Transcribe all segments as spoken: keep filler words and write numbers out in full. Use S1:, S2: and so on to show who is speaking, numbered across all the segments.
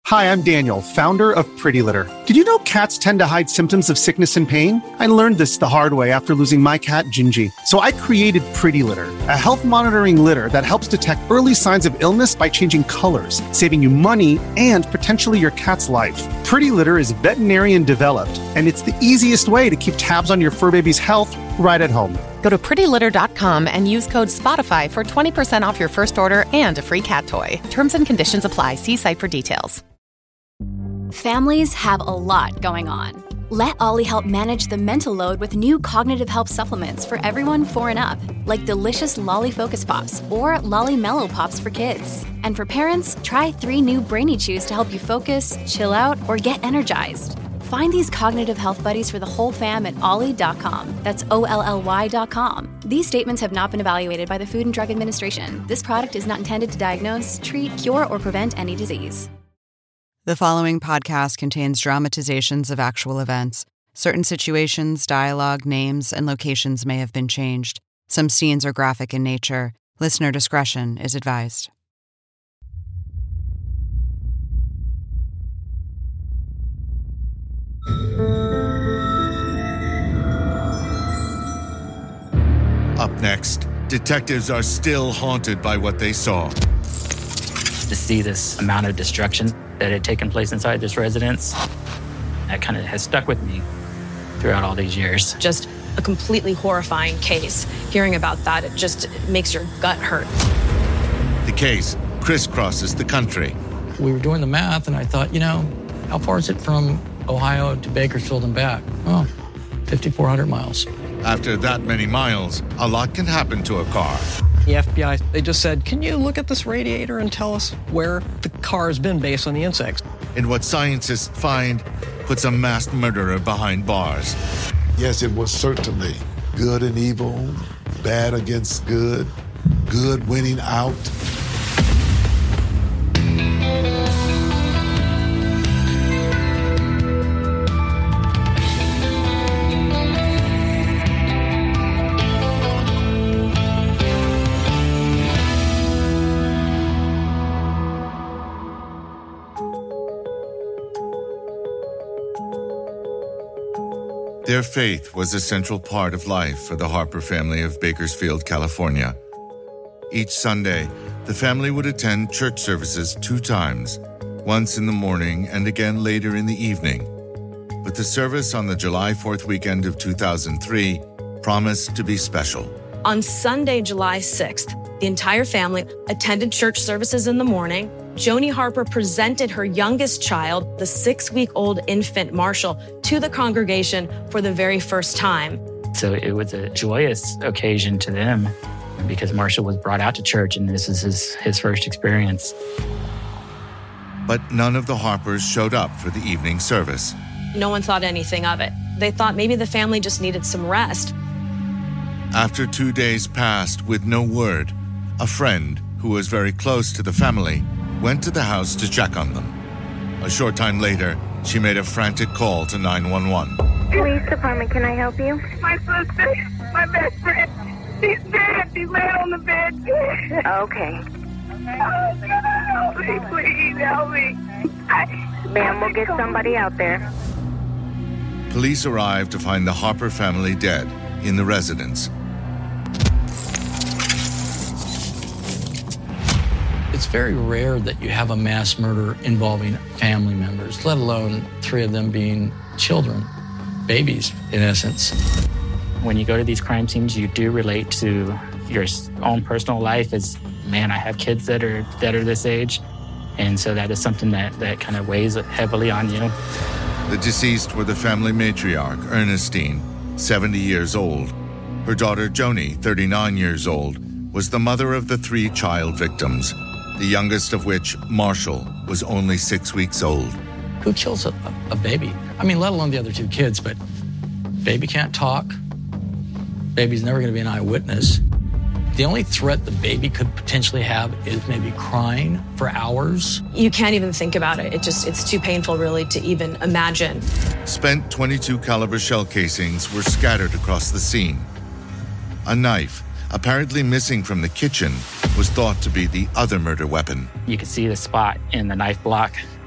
S1: Hi, I'm Daniel, founder of Pretty Litter. Did you know cats tend to hide symptoms of sickness and pain? I learned this the hard way after losing my cat, Gingy. So I created Pretty Litter, a health monitoring litter that helps detect early signs of illness by changing colors, saving you money and potentially your cat's life. Pretty Litter is veterinarian developed, and it's the easiest way to keep tabs on your fur baby's health right at home.
S2: Go to pretty litter dot com and use code SPOTIFY for twenty percent off your first order and a free cat toy. Terms and conditions apply. See site for details.
S3: Families have a lot going on. Let Ollie help manage the mental load with new cognitive help supplements for everyone four and up, like delicious Lolly Focus Pops or Lolly Mellow Pops for kids. And for parents, try three new Brainy Chews to help you focus, chill out, or get energized. Find these cognitive health buddies for the whole fam at ollie dot com. That's O L L Y dot com. These statements have not been evaluated by the Food and Drug Administration. This product is not intended to diagnose, treat, cure, or prevent any disease.
S4: The following podcast contains dramatizations of actual events. Certain situations, dialogue, names, and locations may have been changed. Some scenes are graphic in nature. Listener discretion is advised.
S5: Up next, detectives are still haunted by what they saw.
S6: To see this amount of destruction that had taken place inside this residence, that kind of has stuck with me throughout all these years.
S7: Just a completely horrifying case. Hearing about that, it just makes your gut hurt.
S5: The case crisscrosses the country.
S8: We were doing the math, and I thought, you know, how far is it from Ohio to Bakersfield and back? Oh, fifty-four hundred miles.
S5: After that many miles, a lot can happen to a car.
S9: The F B I, they just said, can you look at this radiator and tell us where the car has been based on the insects?
S5: And what scientists find puts a masked murderer behind bars.
S10: Yes, it was certainly good and evil, bad against good, good winning out.
S5: Their faith was a central part of life for the Harper family of Bakersfield, California. Each Sunday, the family would attend church services two times, once in the morning and again later in the evening. But the service on the July fourth weekend of two thousand three promised to be special.
S7: On Sunday, July sixth, the entire family attended church services in the morning. Joni Harper presented her youngest child, the six-week-old infant Marshall, to the congregation for the very first time.
S6: So it was a joyous occasion to them because Marshall was brought out to church and this is his, his first experience.
S5: But none of the Harpers showed up for the evening service.
S7: No one thought anything of it. They thought maybe the family just needed some rest.
S5: After two days passed with no word, a friend who was very close to the family went to the house to check on them. A short time later, she made a frantic call to nine one one.
S11: Police department, can I help you?
S12: My sister, my best friend, she's dead. She's laying on the bed.
S11: Okay.
S12: Help me, please help me.
S11: Ma'am, we'll get somebody out there.
S5: Police arrived to find the Harper family dead in the residence.
S8: It's very rare that you have a mass murder involving family members, let alone three of them being children, babies, in essence.
S6: When you go to these crime scenes, you do relate to your own personal life as, man, I have kids that are that are this age. And so that is something that, that kind of weighs heavily on you.
S5: The deceased were the family matriarch, Ernestine, seventy years old. Her daughter, Joni, thirty-nine years old, was the mother of the three child victims, the youngest of which, Marshall, was only six weeks old.
S8: Who kills a, a baby? I mean, let alone the other two kids, but baby can't talk. Baby's never going to be an eyewitness. The only threat the baby could potentially have is maybe crying for hours.
S7: You can't even think about it. It just, it's too painful, really, to even imagine.
S5: Spent twenty-two caliber shell casings were scattered across the scene. A knife, apparently missing from the kitchen, was thought to be the other murder weapon.
S6: You could see the spot in the knife block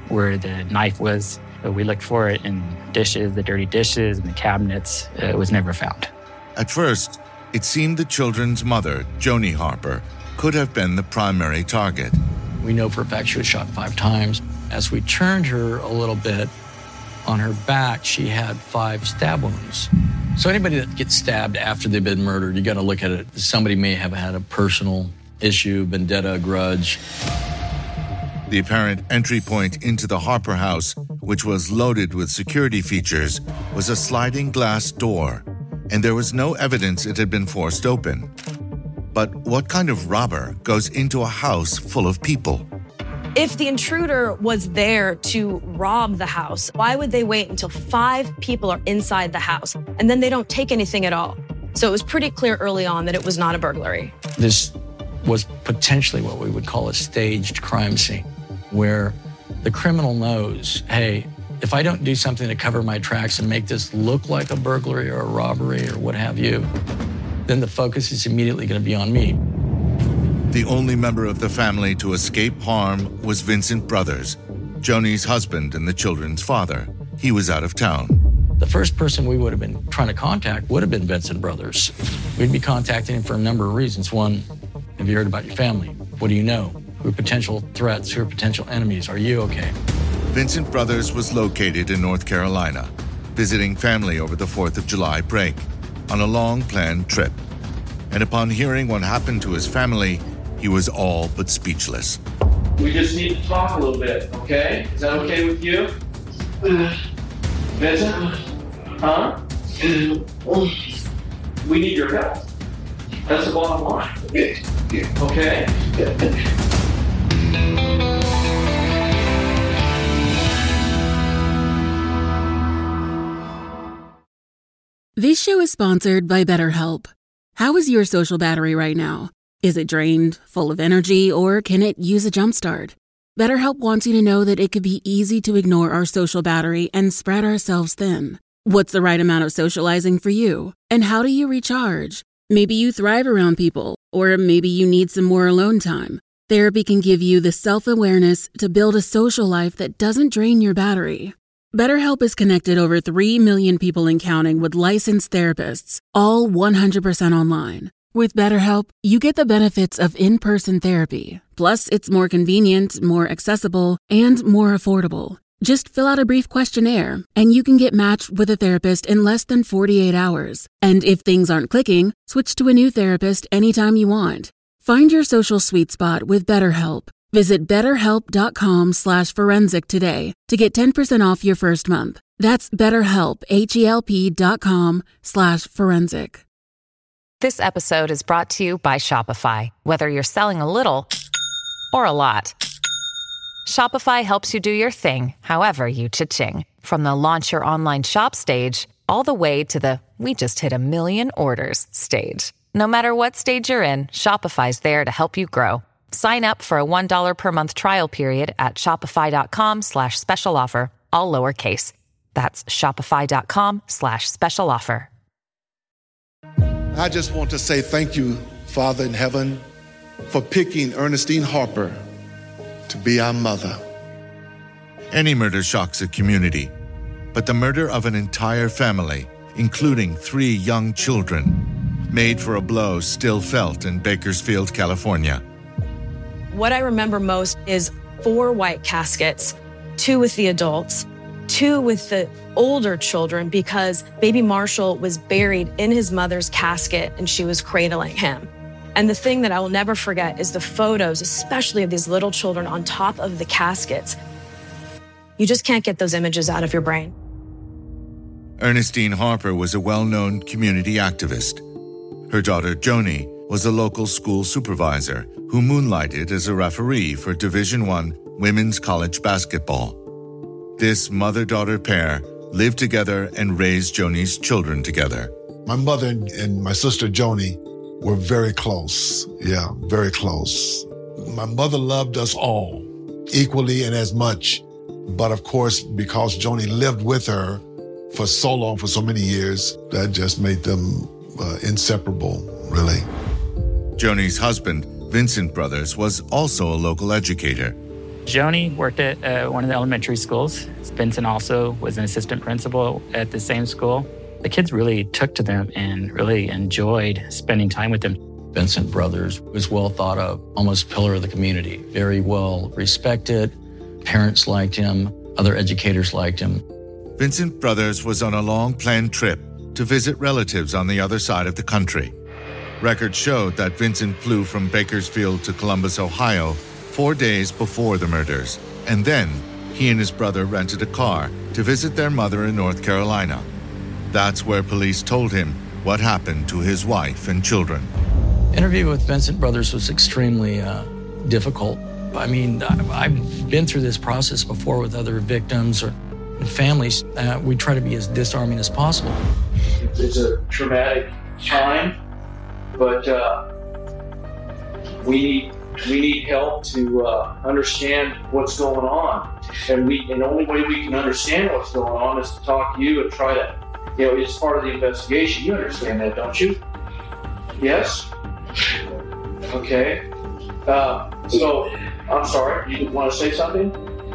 S6: where the knife was. We looked for it in dishes, the dirty dishes, and the cabinets. It was never found.
S5: At first, it seemed the children's mother, Joni Harper, could have been the primary target.
S8: We know for a fact she was shot five times. As we turned her a little bit, on her back, she had five stab wounds. So anybody that gets stabbed after they've been murdered, you got to look at it. Somebody may have had a personal issue, vendetta, grudge.
S5: The apparent entry point into the Harper house, which was loaded with security features, was a sliding glass door, and there was no evidence it had been forced open. But what kind of robber goes into a house full of people?
S7: If the intruder was there to rob the house, why would they wait until five people are inside the house and then they don't take anything at all? So it was pretty clear early on that it was not a burglary.
S8: This was potentially what we would call a staged crime scene, where the criminal knows, hey, if I don't do something to cover my tracks and make this look like a burglary or a robbery or what have you, then the focus is immediately going to be on me.
S5: The only member of the family to escape harm was Vincent Brothers, Joni's husband and the children's father. He was out of town.
S8: The first person we would have been trying to contact would have been Vincent Brothers. We'd be contacting him for a number of reasons. One, have you heard about your family? What do you know? Who are potential threats? Who are potential enemies? Are you okay?
S5: Vincent Brothers was located in North Carolina, visiting family over the fourth of July break, on a long-planned trip. And upon hearing what happened to his family, he was all but speechless.
S13: We just need to talk a little bit, okay? Is that okay with you? Vincent? Huh? We need your help. That's the bottom line. Okay?
S14: This show is sponsored by BetterHelp. How is your social battery right now? Is it drained, full of energy, or can it use a jumpstart? BetterHelp wants you to know that it could be easy to ignore our social battery and spread ourselves thin. What's the right amount of socializing for you? And how do you recharge? Maybe you thrive around people, or maybe you need some more alone time. Therapy can give you the self-awareness to build a social life that doesn't drain your battery. BetterHelp has connected over three million people and counting with licensed therapists, all one hundred percent online. With BetterHelp, you get the benefits of in-person therapy. Plus, it's more convenient, more accessible, and more affordable. Just fill out a brief questionnaire, and you can get matched with a therapist in less than forty-eight hours. And if things aren't clicking, switch to a new therapist anytime you want. Find your social sweet spot with BetterHelp. Visit betterhelp.com slash forensic today to get ten percent off your first month. That's betterhelp, H-E-L-P dot com slash forensic.
S2: This episode is brought to you by Shopify. Whether you're selling a little or a lot, Shopify helps you do your thing, however you cha-ching. From the launch your online shop stage, all the way to the we just hit a million orders stage. No matter what stage you're in, Shopify's there to help you grow. Sign up for a one dollar per month trial period at shopify.com slash special offer, all lowercase. That's shopify.com slash special offer.
S10: I just want to say thank you, Father in heaven, for picking Ernestine Harper to be our mother.
S5: Any murder shocks a community, but the murder of an entire family, including three young children, made for a blow still felt in Bakersfield, California.
S7: What I remember most is four white caskets, two with the adults, two with the older children, because baby Marshall was buried in his mother's casket and she was cradling him. And the thing that I will never forget is the photos, especially of these little children on top of the caskets. You just can't get those images out of your brain.
S5: Ernestine Harper was a well-known community activist. Her daughter, Joni, was a local school supervisor who moonlighted as a referee for Division I women's college basketball. This mother-daughter pair lived together and raised Joni's children together.
S10: My mother and my sister Joni were very close. Yeah, very close. My mother loved us all equally and as much. But of course, because Joni lived with her for so long, for so many years, that just made them uh, inseparable, really.
S5: Joni's husband, Vincent Brothers, was also a local educator.
S6: Joni worked at uh, one of the elementary schools. Vincent also was an assistant principal at the same school. The kids really took to them and really enjoyed spending time with them.
S8: Vincent Brothers was well thought of, almost pillar of the community, very well respected. Parents liked him, other educators liked him.
S5: Vincent Brothers was on a long planned trip to visit relatives on the other side of the country. Records showed that Vincent flew from Bakersfield to Columbus, Ohio, four days before the murders, and then he and his brother rented a car to visit their mother in North Carolina. That's where police told him what happened to his wife and children.
S8: Interview with Vincent Brothers was extremely uh, difficult. I mean, I've been through this process before with other victims or families. Uh, we try to be as disarming as possible.
S13: It's a traumatic time, but uh, we need we need help to uh, understand what's going on. And we, and the only way we can understand what's going on is to talk to you and try to, you know, it's part of the investigation. You understand that, don't you? Yes? Okay. Uh, so, I'm sorry, you want to say something?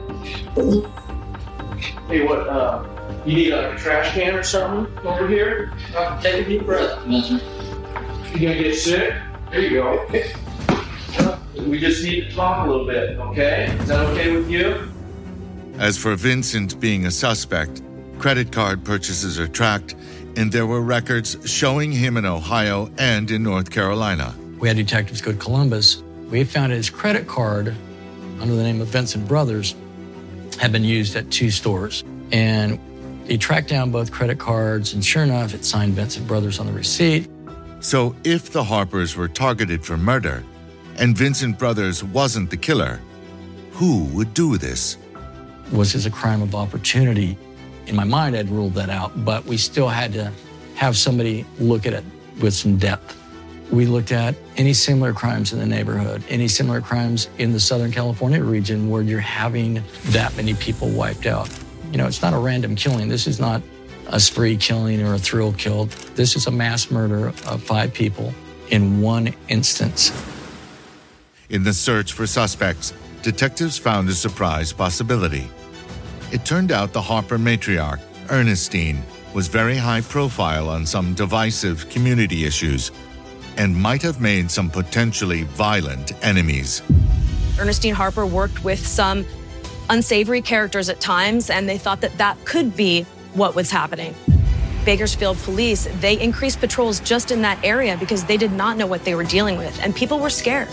S13: Hey, what, uh, you need like a trash can or something over here? Uh, take a deep breath. You gonna get sick? There you go. We just need to talk a little bit, okay? Is that okay with you?
S5: As for Vincent being a suspect, credit card purchases are tracked, and there were records showing him in Ohio and in North Carolina.
S8: We had detectives go to Columbus. We found his credit card under the name of Vincent Brothers had been used at two stores. And he tracked down both credit cards, and sure enough, it signed Vincent Brothers on the receipt.
S5: So if the Harpers were targeted for murder, and Vincent Brothers wasn't the killer, who would do this?
S8: Was this a crime of opportunity? In my mind, I'd ruled that out, but we still had to have somebody look at it with some depth. We looked at any similar crimes in the neighborhood, any similar crimes in the Southern California region where you're having that many people wiped out. You know, it's not a random killing. This is not a spree killing or a thrill kill. This is a mass murder of five people in one instance.
S5: In the search for suspects, detectives found a surprise possibility. It turned out the Harper matriarch, Ernestine, was very high profile on some divisive community issues and might have made some potentially violent enemies.
S7: Ernestine Harper worked with some unsavory characters at times, and they thought that that could be what was happening. Bakersfield police, they increased patrols just in that area because they did not know what they were dealing with, and people were scared.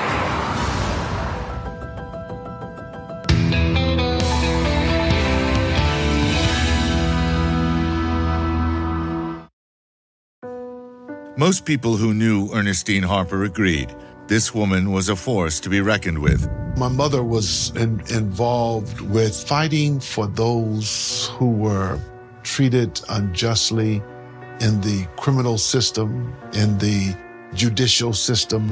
S5: Most people who knew Ernestine Harper agreed this woman was a force to be reckoned with.
S10: My mother was in, involved with fighting for those who were treated unjustly in the criminal system, in the judicial system.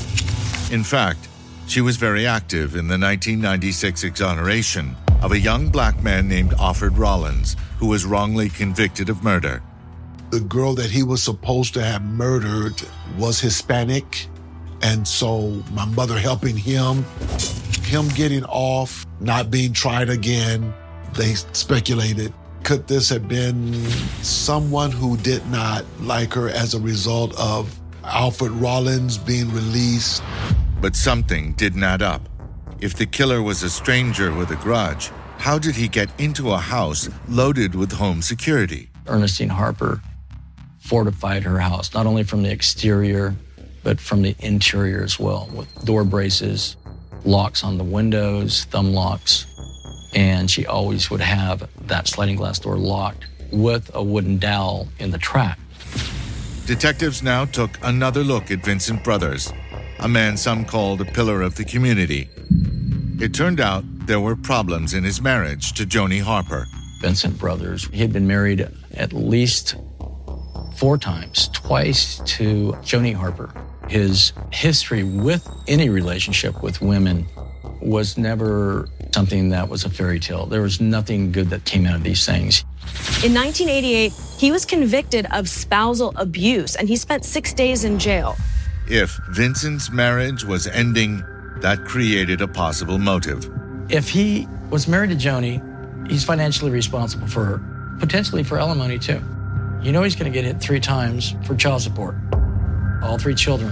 S5: In fact, she was very active in the nineteen ninety-six exoneration of a young black man named Alfred Rollins, who was wrongly convicted of murder.
S10: The girl that he was supposed to have murdered was Hispanic, and so my mother helping him, him getting off, not being tried again, they speculated, could this have been someone who did not like her as a result of Alfred Rollins being released?
S5: But something didn't add up. If the killer was a stranger with a grudge, how did he get into a house loaded with home security?
S8: Ernestine Harper fortified her house, not only from the exterior, but from the interior as well, with door braces, locks on the windows, thumb locks, and she always would have that sliding glass door locked with a wooden dowel in the trap.
S5: Detectives now took another look at Vincent Brothers, a man some called a pillar of the community. It turned out there were problems in his marriage to Joni Harper.
S8: Vincent Brothers, he had been married at least four times, twice to Joni Harper. His history with any relationship with women was never something that was a fairy tale. There was nothing good that came out of these things.
S7: In nineteen eighty-eight, he was convicted of spousal abuse, and he spent six days in jail.
S5: If Vincent's marriage was ending, that created a possible motive.
S8: If he was married to Joni, he's financially responsible for her, potentially for alimony too. You know he's going to get hit three times for child support, all three children.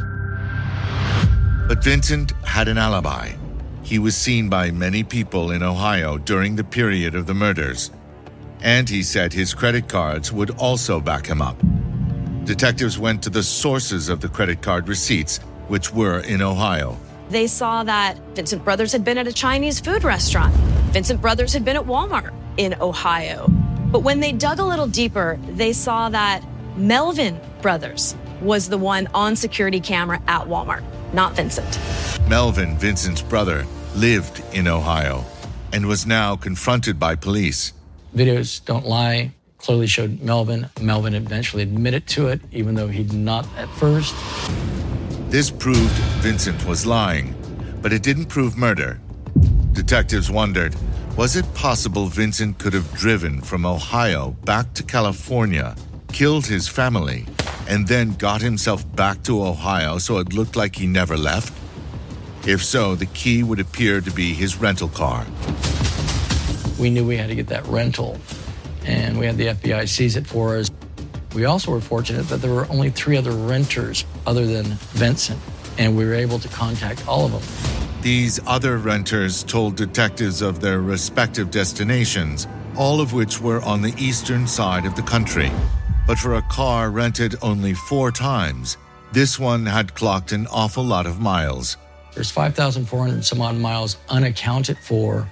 S5: But Vincent had an alibi. He was seen by many people in Ohio during the period of the murders. And he said his credit cards would also back him up. Detectives went to the sources of the credit card receipts, which were in Ohio.
S7: They saw that Vincent Brothers had been at a Chinese food restaurant. Vincent Brothers had been at Walmart in Ohio. But when they dug a little deeper, they saw that Melvin Brothers was the one on security camera at Walmart, not Vincent.
S5: Melvin, Vincent's brother, lived in Ohio and was now confronted by police.
S8: Videos don't lie, clearly showed Melvin. Melvin eventually admitted to it, even though he did not at first.
S5: This proved Vincent was lying, but it didn't prove murder. Detectives wondered, was it possible Vincent could have driven from Ohio back to California, killed his family, and then got himself back to Ohio so it looked like he never left? If so, the key would appear to be his rental car.
S8: We knew we had to get that rental, and we had the F B I seize it for us. We also were fortunate that there were only three other renters other than Vincent, and we were able to contact all of them.
S5: These other renters told detectives of their respective destinations, all of which were on the eastern side of the country. But for a car rented only four times, this one had clocked an awful lot of miles.
S8: There's five thousand four hundred some odd miles unaccounted for.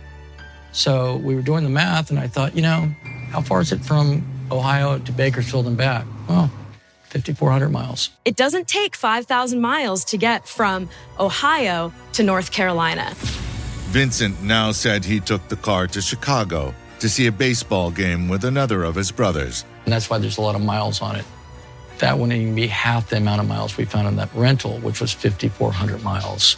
S8: So we were doing the math, and I thought, you know, how far is it from Ohio to Bakersfield and back? Well, fifty-four hundred miles.
S7: It doesn't take five thousand miles to get from Ohio to North Carolina.
S5: Vincent now said he took the car to Chicago to see a baseball game with another of his brothers.
S8: And that's why there's a lot of miles on it. That wouldn't even be half the amount of miles we found on that rental, which was fifty-four hundred miles.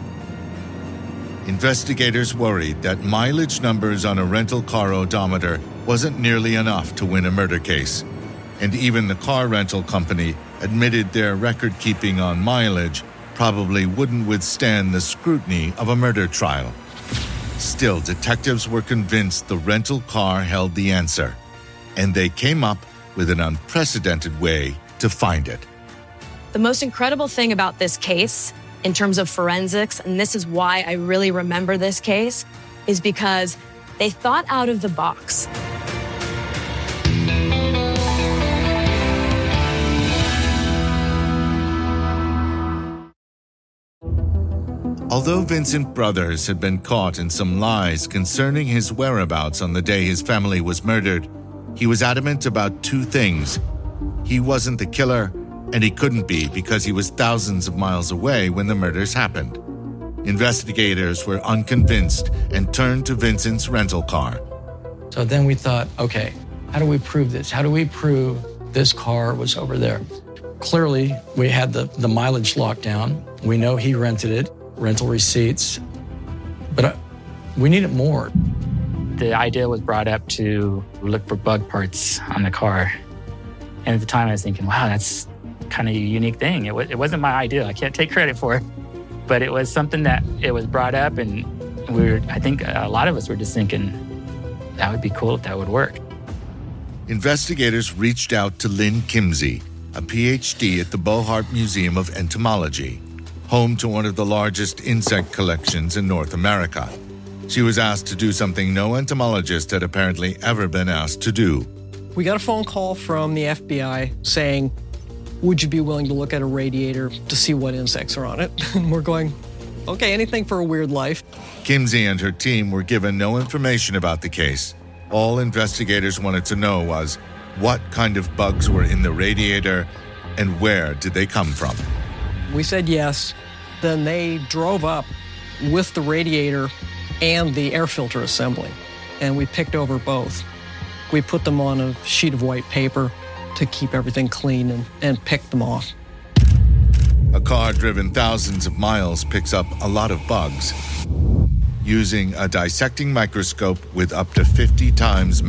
S5: Investigators worried that mileage numbers on a rental car odometer wasn't nearly enough to win a murder case. And even the car rental company admitted their record keeping on mileage probably wouldn't withstand the scrutiny of a murder trial. Still, detectives were convinced the rental car held the answer, and they came up with an unprecedented way to find it.
S7: The most incredible thing about this case, in terms of forensics, and this is why I really remember this case, is because they thought out of the box.
S5: Although Vincent Brothers had been caught in some lies concerning his whereabouts on the day his family was murdered, he was adamant about two things. He wasn't the killer, and he couldn't be because he was thousands of miles away when the murders happened. Investigators were unconvinced and turned to Vincent's rental car.
S8: So then we thought, okay, how do we prove this? How do we prove this car was over there? Clearly, we had the, the mileage locked down. We know he rented it, rental receipts, but uh, we needed more.
S6: The idea was brought up to look for bug parts on the car. And at the time I was thinking, wow, that's kind of a unique thing. It, w- it wasn't my idea. I can't take credit for it. But it was something that it was brought up, and we were, I think a lot of us were just thinking, that would be cool if that would work.
S5: Investigators reached out to Lynn Kimsey, a P H D at the Bohart Museum of Entomology, home to one of the largest insect collections in North America. She was asked to do something no entomologist had apparently ever been asked to do.
S9: We got a phone call from the F B I saying, would you be willing to look at a radiator to see what insects are on it? And we're going, okay, anything for a weird life.
S5: Kimsey and her team were given no information about the case. All investigators wanted to know was what kind of bugs were in the radiator and where did they come from.
S9: We said yes. Then they drove up with the radiator and the air filter assembly, and we picked over both. We put them on a sheet of white paper to keep everything clean and, and picked them off.
S5: A car driven thousands of miles picks up a lot of bugs. Using a dissecting microscope with up to fifty times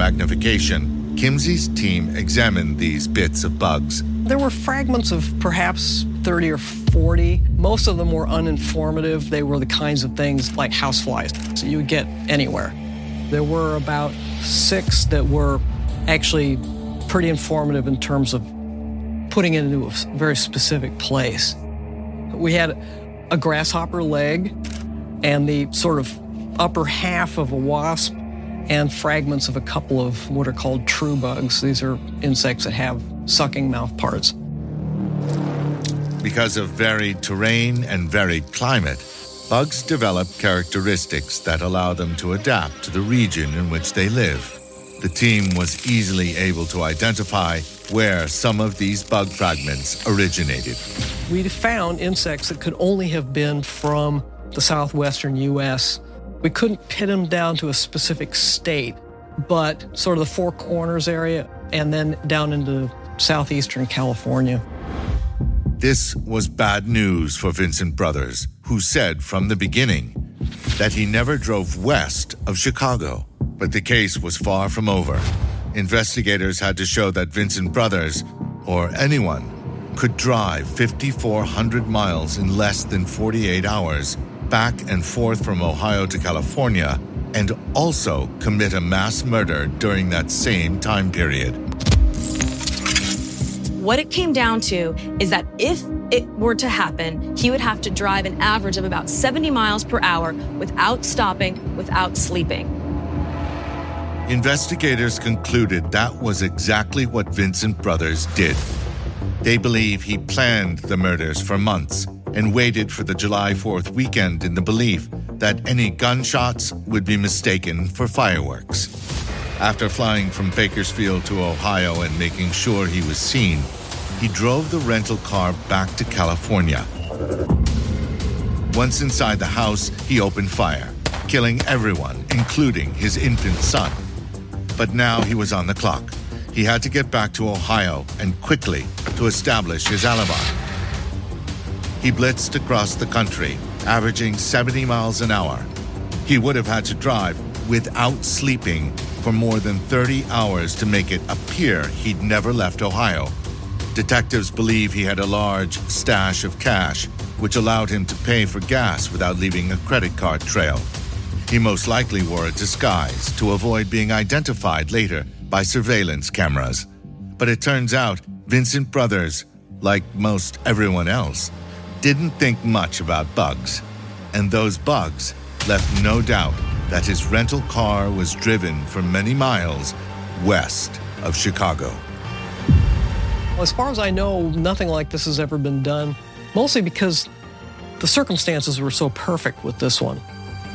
S5: magnification, Kimsey's team examined these bits of bugs.
S9: There were fragments of perhaps thirty or forty. Most of them were uninformative. They were the kinds of things like houseflies, so you would get anywhere. There were about six that were actually pretty informative in terms of putting it into a very specific place. We had a grasshopper leg and the sort of upper half of a wasp and fragments of a couple of what are called true bugs. These are insects that have sucking mouth parts.
S5: Because of varied terrain and varied climate, bugs develop characteristics that allow them to adapt to the region in which they live. The team was easily able to identify where some of these bug fragments originated.
S9: We found insects that could only have been from the southwestern U S. We couldn't pin them down to a specific state, but sort of the Four Corners area and then down into southeastern California.
S5: This was bad news for Vincent Brothers, who said from the beginning that he never drove west of Chicago. But the case was far from over. Investigators had to show that Vincent Brothers, or anyone, could drive fifty-four hundred miles in less than forty-eight hours, back and forth from Ohio to California, and also commit a mass murder during that same time period.
S7: What it came down to is that if it were to happen, he would have to drive an average of about seventy miles per hour without stopping, without sleeping.
S5: Investigators concluded that was exactly what Vincent Brothers did. They believe he planned the murders for months and waited for the July fourth weekend in the belief that any gunshots would be mistaken for fireworks. After flying from Bakersfield to Ohio and making sure he was seen, he drove the rental car back to California. Once inside the house, he opened fire, killing everyone, including his infant son. But now he was on the clock. He had to get back to Ohio, and quickly, to establish his alibi. He blitzed across the country, averaging seventy miles an hour. He would have had to drive without sleeping for more than thirty hours to make it appear he'd never left Ohio. Detectives believe he had a large stash of cash, which allowed him to pay for gas without leaving a credit card trail. He most likely wore a disguise to avoid being identified later by surveillance cameras. But it turns out Vincent Brothers, like most everyone else, didn't think much about bugs. And those bugs left no doubt that his rental car was driven for many miles west of Chicago.
S9: As far as I know, nothing like this has ever been done, mostly because the circumstances were so perfect with this one.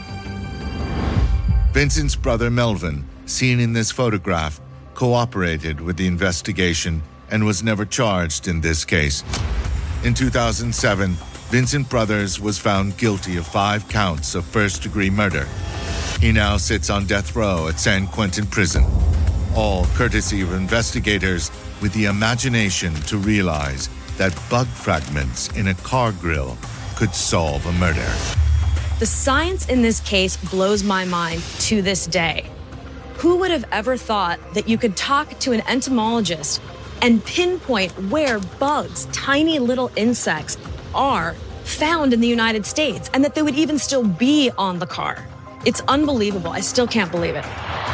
S5: Vincent's brother Melvin, seen in this photograph, cooperated with the investigation and was never charged in this case. In two thousand seven, Vincent Brothers was found guilty of five counts of first-degree murder. He now sits on death row at San Quentin Prison, all courtesy of investigators with the imagination to realize that bug fragments in a car grill could solve a murder.
S7: The science in this case blows my mind to this day. Who would have ever thought that you could talk to an entomologist and pinpoint where bugs, tiny little insects, are found in the United States, and that they would even still be on the car? It's unbelievable. I still can't believe it.